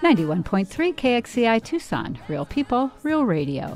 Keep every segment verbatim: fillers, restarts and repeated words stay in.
ninety-one point three K X C I Tucson, real people, real radio.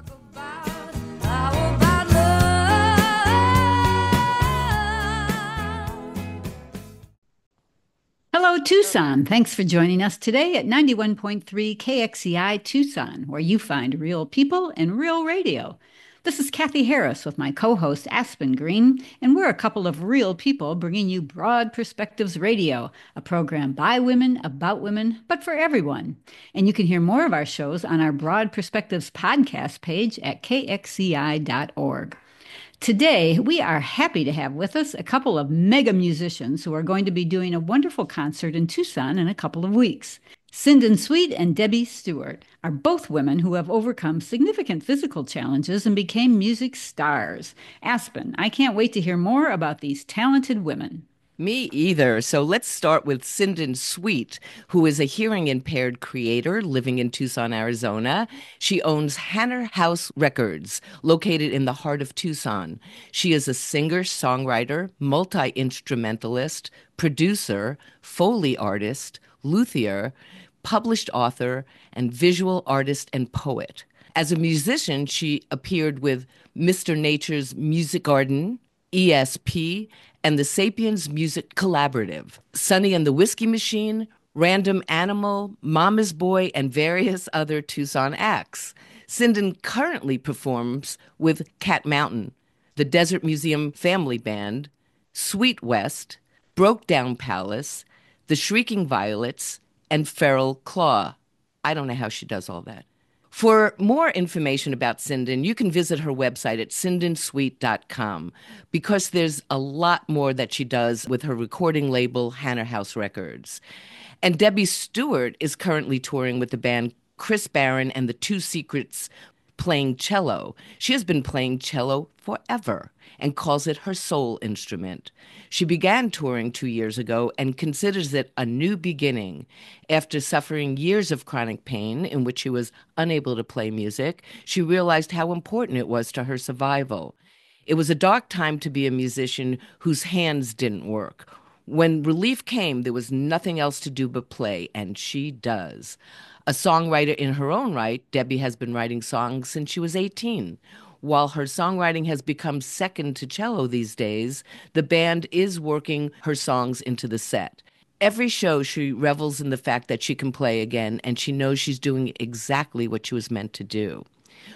Hello, Tucson. Thanks for joining us today at ninety-one point three K X C I Tucson, where you find real people and real radio. This is Kathy Harris with my co-host Aspen Green, and we're a couple of real people bringing you Broad Perspectives Radio, a program by women, about women, but for everyone. And you can hear more of our shows on our Broad Perspectives podcast page at K X C I dot org. Today, we are happy to have with us a couple of mega musicians who are going to be doing a wonderful concert in Tucson in a couple of weeks. Cindin Sweet and Debbie Stewart are both women who have overcome significant physical challenges and became music stars. Aspen, I can't wait to hear more about these talented women. Me either. So let's start with Cindin Sweet, who is a hearing-impaired creator living in Tucson, Arizona. She owns Hanner House Records, located in the heart of Tucson. She is a singer, songwriter, multi-instrumentalist, producer, Foley artist, luthier, published author, and visual artist and poet. As a musician, she appeared with Mister Nature's Music Garden, E S P, and the Sapiens Music Collaborative, Sonny and the Whiskey Machine, Random Animal, Mama's Boy, and various other Tucson acts. Cindin currently performs with Cat Mountain, the Desert Museum Family Band, Sweet West, Broke Down Palace, the Shrieking Violets, and Feral Claw. I don't know how she does all that. For more information about Cindin, you can visit her website at cindin sweet dot com because there's a lot more that she does with her recording label, Hanner House Records. And Debbie Stewart is currently touring with the band Chris Barron and the Two Secrets, playing cello. She has been playing cello forever and calls it her soul instrument. She began touring two years ago and considers it a new beginning. After suffering years of chronic pain in which she was unable to play music, she realized how important it was to her survival. It was a dark time to be a musician whose hands didn't work. When relief came, there was nothing else to do but play, and she does. A songwriter in her own right, Debbie has been writing songs since she was eighteen. While her songwriting has become second to cello these days, the band is working her songs into the set. Every show, she revels in the fact that she can play again, and she knows she's doing exactly what she was meant to do.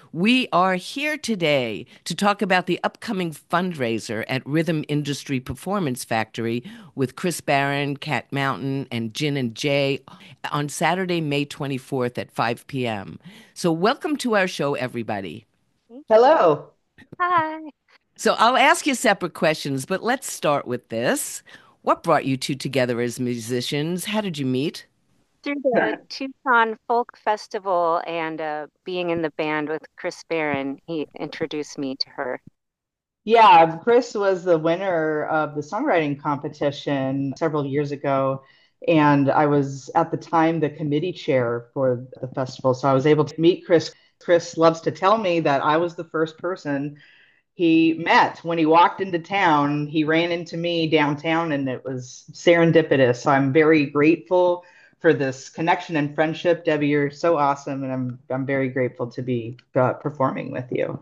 We are here today to talk about the upcoming fundraiser at Rhythm Industry Performance Factory with Chris Barron, Cat Mountain, and Gin and Jay on Saturday, May twenty-fourth at five p.m. So welcome to our show, everybody. Hello. Hi. So I'll ask you separate questions, but let's start with this. What brought you two together as musicians? How did you meet? Through the Tucson Folk Festival and uh, being in the band with Chris Barron, he introduced me to her. Yeah, Chris was the winner of the songwriting competition several years ago. And I was at the time the committee chair for the festival. So I was able to meet Chris. Chris loves to tell me that I was the first person he met. When he walked into town, he ran into me downtown and it was serendipitous. So I'm very grateful for this connection and friendship. Debbie, you're so awesome. And I'm I'm very grateful to be uh, performing with you.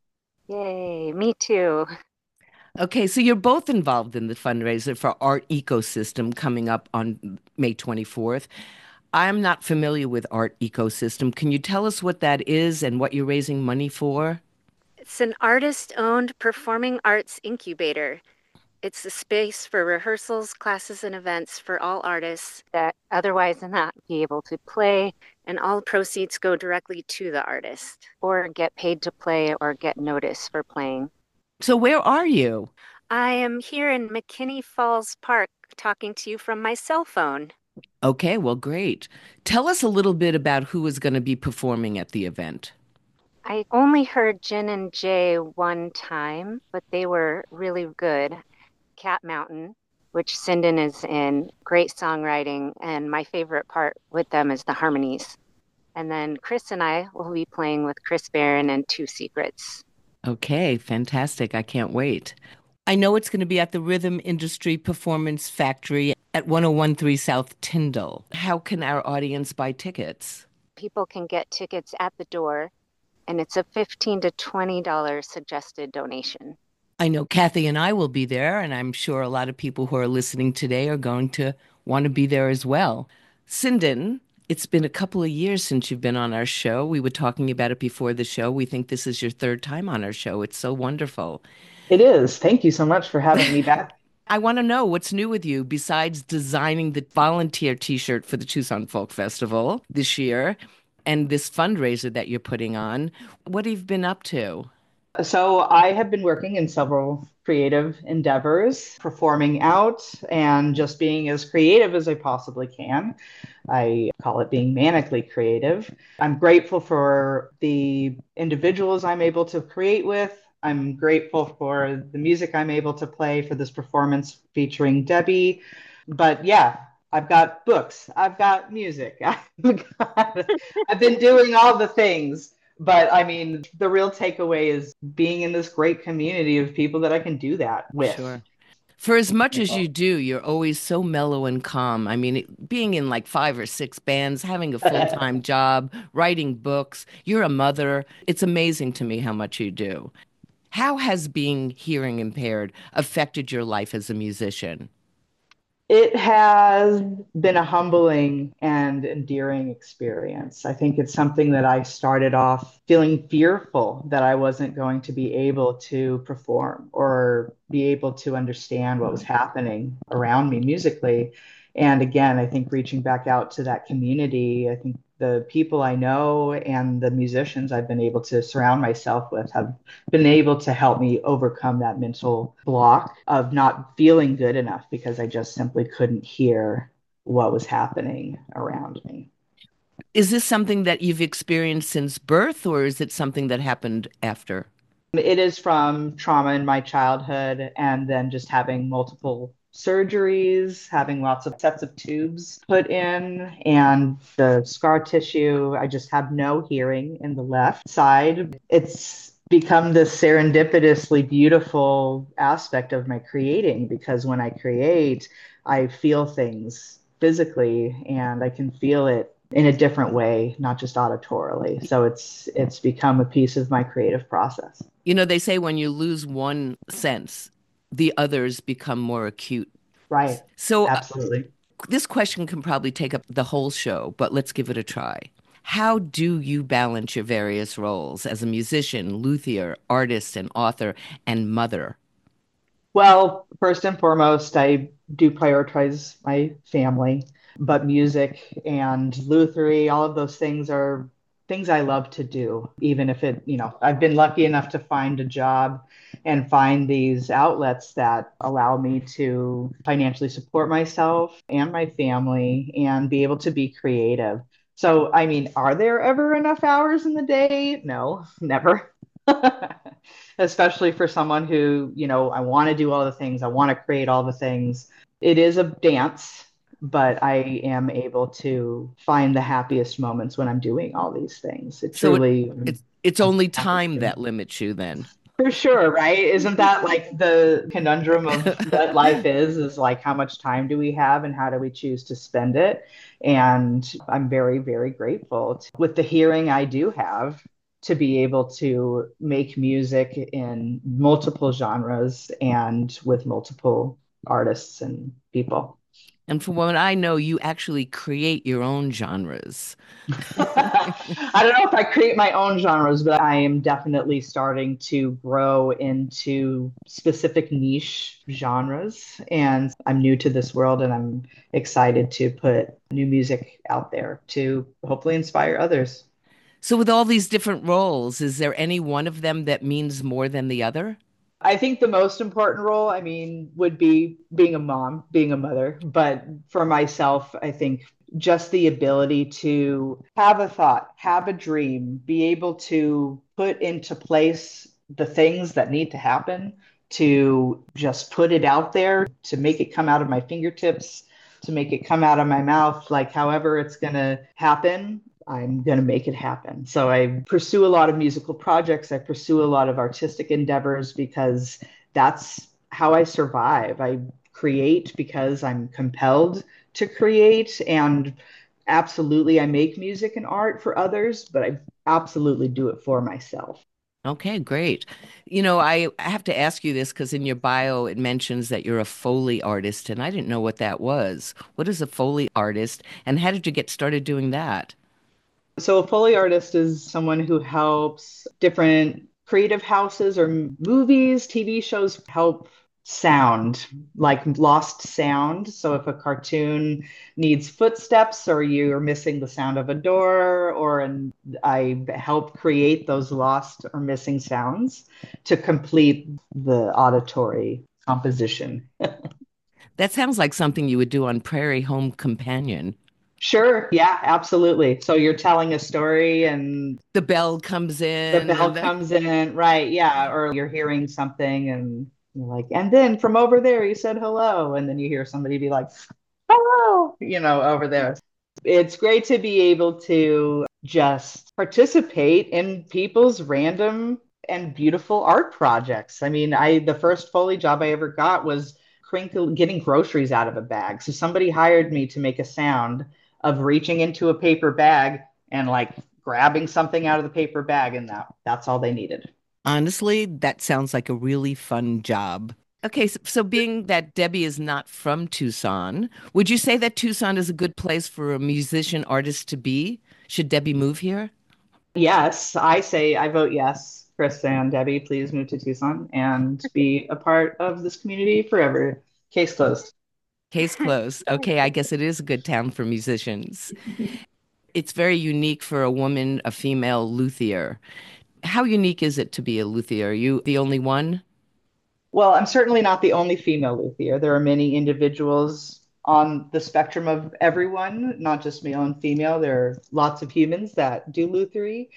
Yay, me too. Okay, so you're both involved in the fundraiser for Art Ecosystem coming up on May twenty-fourth. I'm not familiar with Art Ecosystem. Can you tell us what that is and what you're raising money for? It's an artist-owned performing arts incubator. It's a space for rehearsals, classes, and events for all artists that otherwise not be able to play, and all proceeds go directly to the artist or get paid to play or get notice for playing. So where are you? I am here in McKinney Falls Park talking to you from my cell phone. Okay, well, great. Tell us a little bit about who is going to be performing at the event. I only heard Gin and Jay one time, but they were really good. Cat Mountain, which Cindin is in, great songwriting, and my favorite part with them is the harmonies. And then Chris and I will be playing with Chris Barron and Two Secrets. Okay, fantastic. I can't wait. I know it's going to be at the Rhythm Industry Performance Factory. At one oh one three South Tyndall. How can our audience buy tickets? People can get tickets at the door, and it's a fifteen to twenty dollars suggested donation. I know Kathy and I will be there, and I'm sure a lot of people who are listening today are going to want to be there as well. Sinden, it's been a couple of years since you've been on our show. We were talking about it before the show. We think this is your third time on our show. It's so wonderful. It is. Thank you so much for having me back. I want to know what's new with you besides designing the volunteer t-shirt for the Tucson Folk Festival this year and this fundraiser that you're putting on. What have you been up to? So I have been working in several creative endeavors, performing out and just being as creative as I possibly can. I call it being manically creative. I'm grateful for the individuals I'm able to create with. I'm grateful for the music I'm able to play for this performance featuring Debbie. But yeah, I've got books, I've got music, I've, got, I've been doing all the things. But I mean, the real takeaway is being in this great community of people that I can do that with. Sure. For as much as you do, you're always so mellow and calm. I mean, it, being in like five or six bands, having a full-time job, writing books, you're a mother. It's amazing to me how much you do. How has being hearing impaired affected your life as a musician? It has been a humbling and endearing experience. I think it's something that I started off feeling fearful that I wasn't going to be able to perform or be able to understand what was happening around me musically. And again, I think reaching back out to that community, I think the people I know and the musicians I've been able to surround myself with have been able to help me overcome that mental block of not feeling good enough because I just simply couldn't hear what was happening around me. Is this something that you've experienced since birth, or is it something that happened after? It is from trauma in my childhood and then just having multiple surgeries, having lots of sets of tubes put in, and the scar tissue. I just have no hearing in the left side. It's become this serendipitously beautiful aspect of my creating because when I create, I feel things physically and I can feel it in a different way, not just auditorily. So it's it's become a piece of my creative process. You know, they say when you lose one sense, the others become more acute. Right. So absolutely. Uh, this question can probably take up the whole show, but let's give it a try. How do you balance your various roles as a musician, luthier, artist, and author, and mother? Well, first and foremost, I do prioritize my family, but music and lutherie, all of those things are things I love to do, even if it, you know, I've been lucky enough to find a job and find these outlets that allow me to financially support myself and my family and be able to be creative. So, I mean, are there ever enough hours in the day? No, never. Especially for someone who, you know, I want to do all the things, I want to create all the things. It is a dance, but I am able to find the happiest moments when I'm doing all these things. It so truly it, it's, it's only time that limits you then. For sure, right? Isn't that like the conundrum of what life is, is like how much time do we have and how do we choose to spend it? And I'm very, very grateful to, with the hearing I do have to be able to make music in multiple genres and with multiple artists and people. And from what I know, you actually create your own genres. I don't know if I create my own genres, but I am definitely starting to grow into specific niche genres. And I'm new to this world and I'm excited to put new music out there to hopefully inspire others. So with all these different roles, is there any one of them that means more than the other? I think the most important role, I mean, would be being a mom, being a mother. But for myself, I think just the ability to have a thought, have a dream, be able to put into place the things that need to happen, to just put it out there, to make it come out of my fingertips, to make it come out of my mouth, like however it's going to happen. I'm going to make it happen. So I pursue a lot of musical projects. I pursue a lot of artistic endeavors because that's how I survive. I create because I'm compelled to create. And absolutely, I make music and art for others, but I absolutely do it for myself. Okay, great. You know, I have to ask you this because in your bio it mentions that you're a Foley artist, and I didn't know what that was. What is a Foley artist, and how did you get started doing that? So, a Foley artist is someone who helps different creative houses or movies, T V shows help sound, like lost sound. So, if a cartoon needs footsteps or you're missing the sound of a door, or an, I help create those lost or missing sounds to complete the auditory composition. That sounds like something you would do on Prairie Home Companion. Sure. Yeah, absolutely. So you're telling a story and The bell comes the in bell and then comes in, right? Yeah. Or you're hearing something and you're like, and then from over there, you said hello. And then you hear somebody be like, hello, you know, over there. It's great to be able to just participate in people's random and beautiful art projects. I mean, I the first Foley job I ever got was crinkle getting groceries out of a bag. So somebody hired me to make a sound of reaching into a paper bag and like grabbing something out of the paper bag, and that that's all they needed. honestly, that sounds like a really fun job. Okay, so, so being that Debbie is not from Tucson, would you say that Tucson is a good place for a musician artist to be? Should Debbie move here? Yes, I say I vote yes. Chris and Debbie, please move to Tucson and be a part of this community forever. Case closed. Case closed. Okay, I guess it is a good town for musicians. It's very unique for a woman, a female luthier. How unique is it to be a luthier? Are you the only one? Well, I'm certainly not the only female luthier. There are many individuals on the spectrum of everyone, not just male and female. There are lots of humans that do lutherie.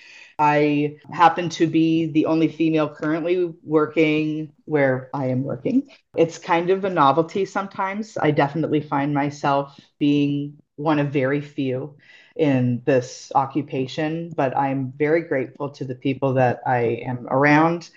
I happen to be the only female currently working where I am working. It's kind of a novelty sometimes. I definitely find myself being one of very few in this occupation, but I'm very grateful to the people that I am around,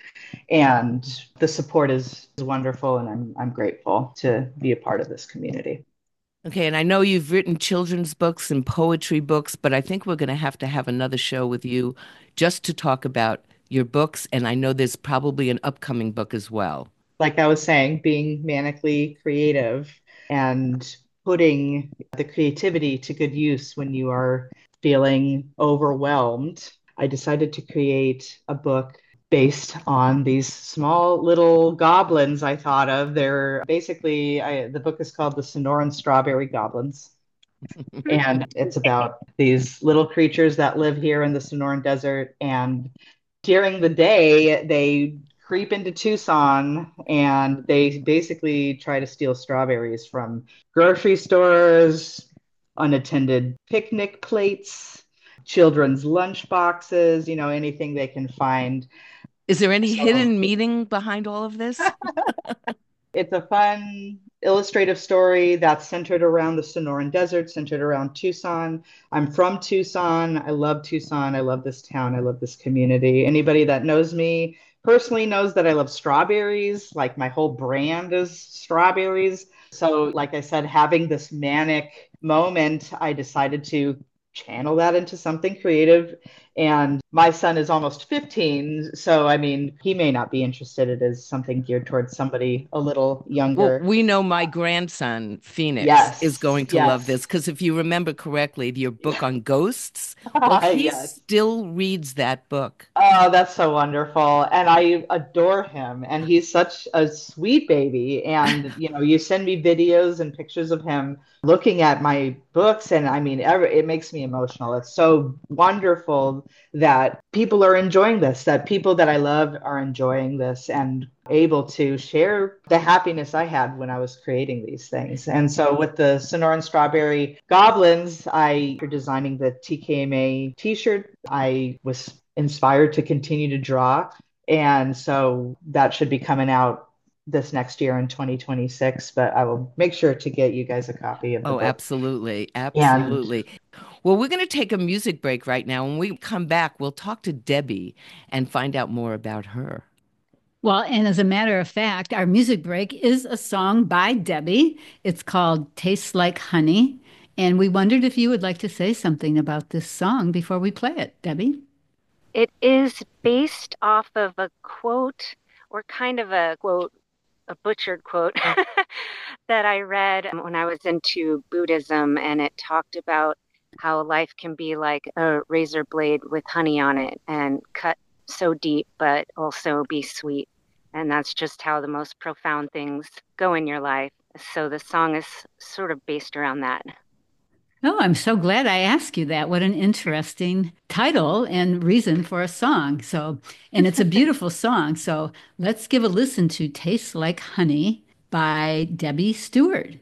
and the support is, is wonderful, and I'm I'm grateful to be a part of this community. Okay, and I know you've written children's books and poetry books, but I think we're going to have to have another show with you just to talk about your books. And I know there's probably an upcoming book as well. Like I was saying, being manically creative and putting the creativity to good use when you are feeling overwhelmed, I decided to create a book based on these small little goblins I thought of. They're basically, I, the book is called The Sonoran Strawberry Goblins. And it's about these little creatures that live here in the Sonoran Desert. And during the day, they creep into Tucson and they basically try to steal strawberries from grocery stores, unattended picnic plates, children's lunch boxes, you know, anything they can find. Is there any So hidden meaning behind all of this? it's a fun illustrative story that's centered around the Sonoran Desert, centered around Tucson. I'm from Tucson. I love Tucson. I love this town. I love this community. Anybody that knows me personally knows that I love strawberries. Like my whole brand is strawberries. So, like I said, having this manic moment, I decided to channel that into something creative. And my son is almost fifteen. So, I mean, he may not be interested. It is something geared towards somebody a little Well, younger. we know my grandson, Phoenix, is Yes, going to love this yes, because if you remember correctly, your book yeah. on ghosts, well, he Yes. still reads that book. Oh, that's so wonderful. And I adore him. And he's such a sweet baby. And, you know, you send me videos and pictures of him looking at my books. And I mean, ever, it makes me emotional. It's so wonderful that people are enjoying this, that people that I love are enjoying this and able to share the happiness I had when I was creating these things. And so with the Sonoran Strawberry Goblins, I, for designing the T K M A t-shirt, I was inspired to continue to draw. And so that should be coming out this next year in twenty twenty-six, but I will make sure to get you guys a copy of the Oh, book. absolutely. And Absolutely. Well, we're going to take a music break right now. When we come back, we'll talk to Debbie and find out more about her. Well, and as a matter of fact, our music break is a song by Debbie. It's called Tastes Like Honey. And we wondered if you would like to say something about this song before we play it, Debbie. It is based off of a quote, or kind of a quote, a butchered quote that I read when I was into Buddhism, and it talked about how life can be like a razor blade with honey on it and cut so deep, but also be sweet. And that's just how the most profound things go in your life. So the song is sort of based around that. Oh, I'm so glad I asked you that. What an interesting title and reason for a song. So, and it's a beautiful song. So let's give a listen to Tastes Like Honey by Debbie Stewart.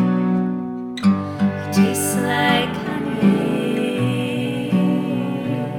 Tastes like honey.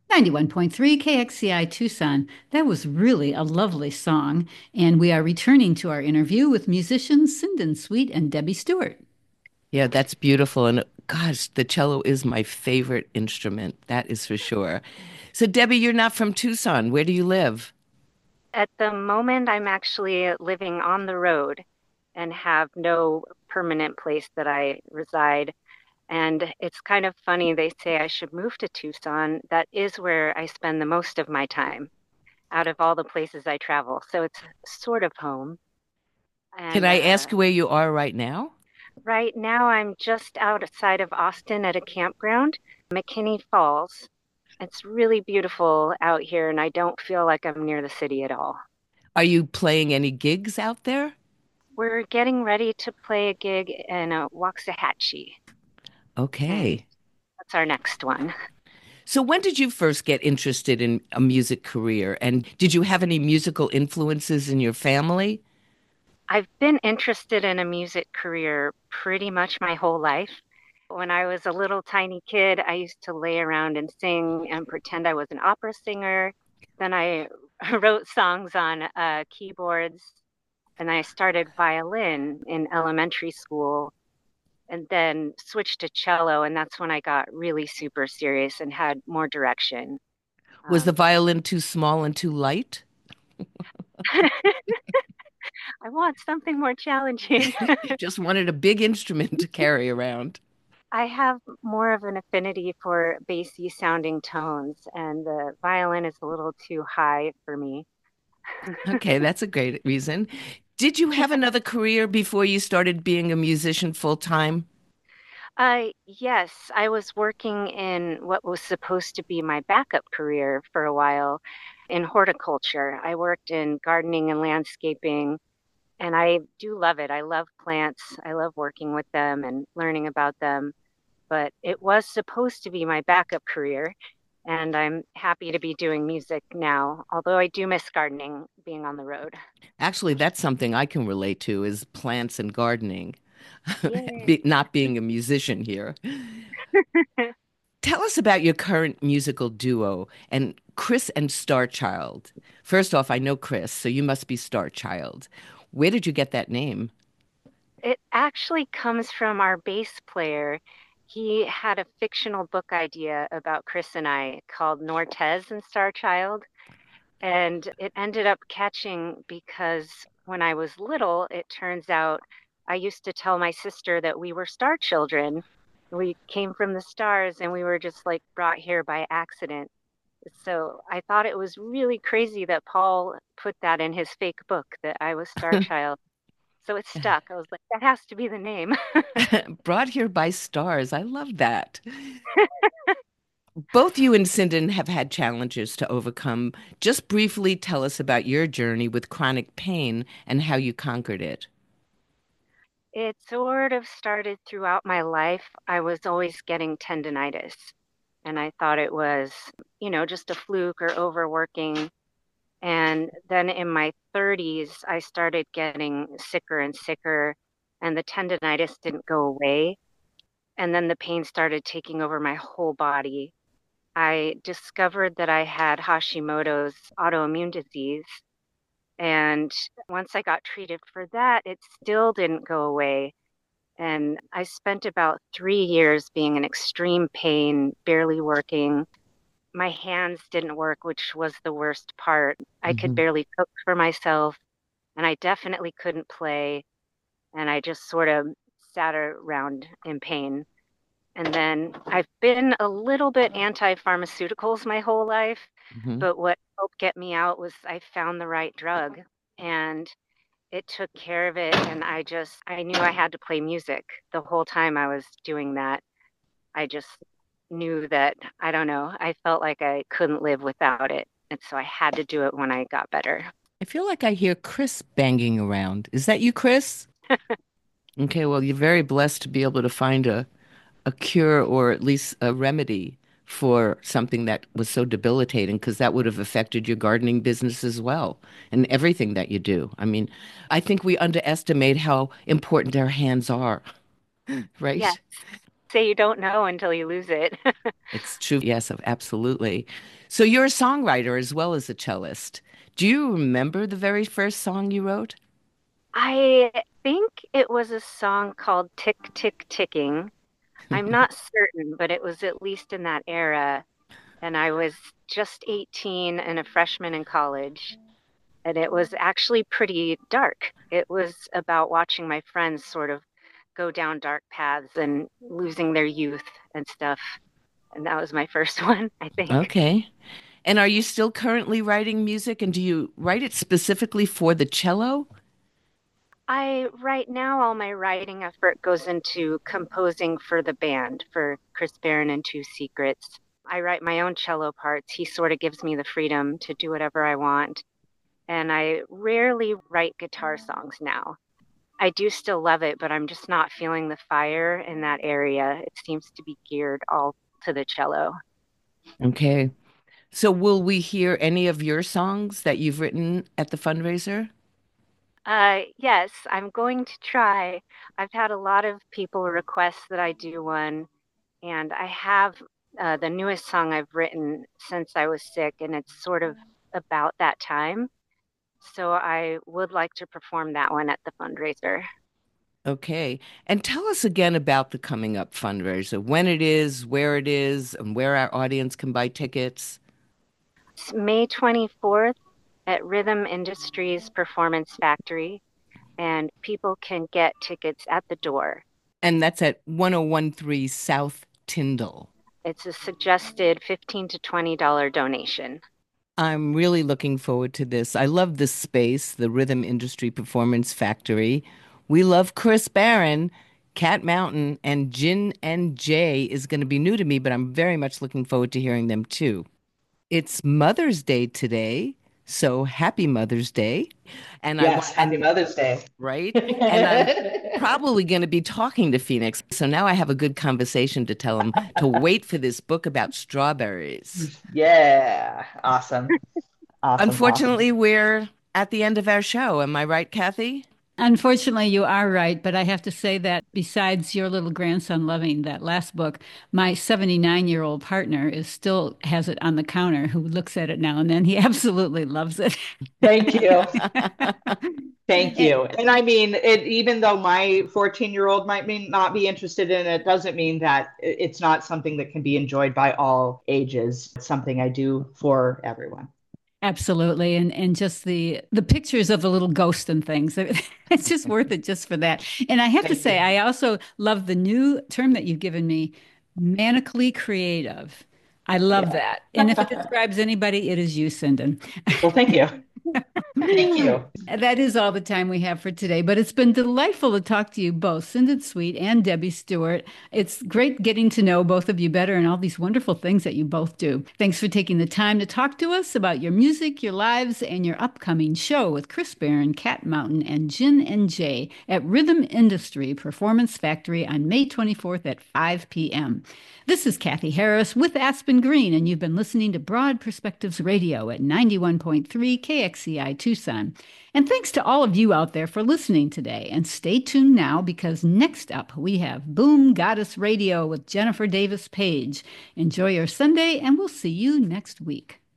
ninety-one point three K X C I Tucson. That was really a lovely song. And we are returning to our interview with musicians Sinden Sweet and Debbie Stewart. Yeah, that's beautiful. And gosh, the cello is my favorite instrument. That is for sure. So, Debbie, you're not from Tucson. Where do you live? At the moment, I'm actually living on the road and have no permanent place that I reside. And it's kind of funny, they say I should move to Tucson. That is where I spend the most of my time out of all the places I travel. So it's sort of home. Can And I uh, ask where you are right now? right now, I'm just outside of Austin at a campground, McKinney Falls. It's really beautiful out here, and I don't feel like I'm near the city at all. Are you playing any gigs out there? We're getting ready to play a gig in uh, Waxahachie, and Okay. that's our next one. So, when did you first get interested in a music career? And did you have any musical influences in your family? I've been interested in a music career pretty much my whole life. When I was a little tiny kid, I used to lay around and sing and pretend I was an opera singer. Then I wrote songs on uh, keyboards, and I started violin in elementary school, and then switched to cello. And that's when I got really super serious and had more direction. Was the Um, violin too small and too light? I want something more challenging. Just wanted a big instrument to carry around. I have more of an affinity for bassy sounding tones, and the violin is a little too high for me. Okay, that's a great reason. Did you have another career before you started being a musician full time? Uh, yes, I was working in what was supposed to be my backup career for a while in horticulture. I worked in gardening and landscaping, and I do love it. I love plants. I love working with them and learning about them. But it was supposed to be my backup career, and I'm happy to be doing music now, although I do miss gardening, being on the road. Actually, that's something I can relate to is plants and gardening, Yeah. Be, not being a musician here. Tell us about your current musical duo and Chris and Starchild. First off, I know Chris, so you must be Starchild. Where did you get that name? It actually comes from our bass player. He had a fictional book idea about Chris and I called Nortez and Starchild, and it ended up catching because when I was little, it turns out I used to tell my sister that we were star children. We came from the stars and we were just like brought here by accident. So I thought it was really crazy that Paul put that in his fake book that I was Star Child. So it stuck. I was like, that has to be the name. Brought here by stars. I love that. Both you and Sinden have had challenges to overcome. Just briefly tell us about your journey with chronic pain and how you conquered it. It sort of started throughout my life. I was always getting tendonitis, and I thought it was, you know, just a fluke or overworking. And then in my thirties, I started getting sicker and sicker, and the tendonitis didn't go away. And then the pain started taking over my whole body. I discovered that I had Hashimoto's autoimmune disease. And once I got treated for that, it still didn't go away. And I spent about three years being in extreme pain, barely working. My hands didn't work, which was the worst part. I could Mhm. barely cook for myself, and I definitely couldn't play. And I just sort of sat around in pain. And then I've been a little bit anti-pharmaceuticals my whole life, Mhm. but what helped get me out was I found the right drug and it took care of it. And I just, I knew I had to play music the whole time I was doing that. I just knew that, I don't know, I felt like I couldn't live without it. And so I had to do it when I got better. I feel like I hear Chris banging around. Is that you, Chris? Okay, well, you're very blessed to be able to find a, a cure or at least a remedy for something that was so debilitating, because that would have affected your gardening business as well and everything that you do. I mean, I think we underestimate how important our hands are, Yes, right? say you don't know until you lose it. It's true. Yes, absolutely. So you're a songwriter as well as a cellist. Do you remember the very first song you wrote? I think it was a song called Tick, Tick, Ticking. I'm not certain, but it was at least in that era. And I was just eighteen and a freshman in college. And it was actually pretty dark. It was about watching my friends sort of go down dark paths and losing their youth and stuff. And that was my first one, I think. Okay. And are you still currently writing music? And do you write it specifically for the cello? I right now all my writing effort goes into composing for the band for Chris Barron and Two Secrets. I write my own cello parts. He sort of gives me the freedom to do whatever I want. And I rarely write guitar songs now. I do still love it, but I'm just not feeling the fire in that area. It seems to be geared all to the cello. Okay. So will we hear any of your songs that you've written at the fundraiser? Uh, yes, I'm going to try. I've had a lot of people request that I do one, and I have uh, the newest song I've written since I was sick, and it's sort of about that time. So I would like to perform that one at the fundraiser. Okay. And tell us again about the coming up fundraiser, when it is, where it is, and where our audience can buy tickets. It's May twenty-fourth at Rhythm Industries Performance Factory, and people can get tickets at the door. And that's at one oh one three South Tyndall. It's a suggested fifteen to twenty dollars donation. I'm really looking forward to this. I love this space, the Rhythm Industry Performance Factory. We love Chris Barron. Cat Mountain and Gin and Jay is going to be new to me, but I'm very much looking forward to hearing them too. It's Mother's Day today, so happy Mother's Day. And yes, I, happy and, Mother's Day. Right? And I'm probably going to be talking to Phoenix. So now I have a good conversation to tell him to wait for this book about strawberries. Yeah. Awesome. Awesome. Unfortunately, awesome. we're at the end of our show. Am I right, Kathy? Unfortunately, you are right, but I have to say that besides your little grandson loving that last book, my seventy-nine-year-old partner is still has it on the counter, who looks at it now and then. He absolutely loves it. Thank you. Thank you. And I mean, it, even though my fourteen-year-old might be, not be interested in it, doesn't mean that it's not something that can be enjoyed by all ages. It's something I do for everyone. Absolutely. And and just the the pictures of the little ghost and things. It's just worth it just for that. And I have Thank to say, you. I also love the new term that you've given me, manically creative. I love yeah. that. And if it describes anybody, it is you, Sinden. Well, thank you. Thank you. That is all the time we have for today, but it's been delightful to talk to you both, Sinden Sweet and Debbie Stewart. It's great getting to know both of you better and all these wonderful things that you both do. Thanks for taking the time to talk to us about your music, your lives, and your upcoming show with Chris Barron, Cat Mountain, and Gin and Jay at Rhythm Industry Performance Factory on May twenty-fourth at five p.m. This is Kathy Harris with Aspen Green, and you've been listening to Broad Perspectives Radio at ninety-one point three K X C I Tucson. And thanks to all of you out there for listening today. And stay tuned now, because next up we have Boom Goddess Radio with Jennifer Davis Page. Enjoy your Sunday, and we'll see you next week.